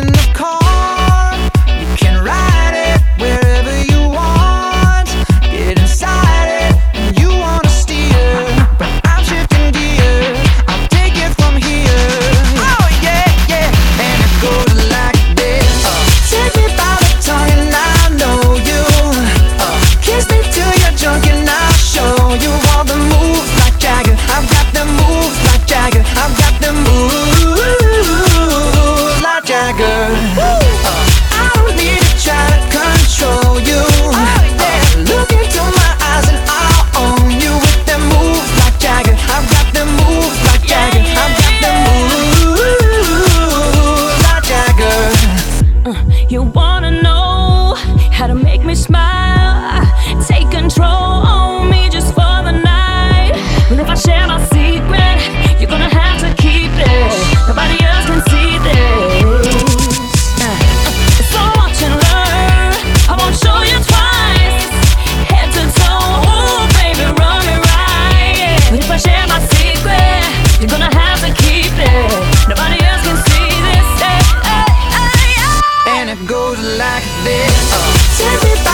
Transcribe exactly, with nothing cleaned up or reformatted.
the car. You can ride it wherever you want. Get inside it and you wanna steer, but I'm shifting gears. I'll take it from here. Oh yeah, yeah. And it goes like this. uh, Take me by the tongue and I know you. uh, Kiss me till you're drunk and I'll show you all the moves like Jagger. I've got the moves like Jagger. I've got the moves like Jagger. uh, I don't need to try to control you. uh, Look into my eyes and I'll own you with them moves like Jagger. I've got the moves like Jagger. I've got the moves like Jagger. You wanna know how to make me smile? Take control on me just for the night. But if I share my secret, you're gonna have to keep it. Nobody else can see this. Uh, It's so watch and learn. I won't show you twice. Head to toe, ooh, baby, run me right. But if I share my secret, you're gonna have to keep it. Nobody else can see this. Hey, hey, hey, hey. And it goes like this. uh, Take me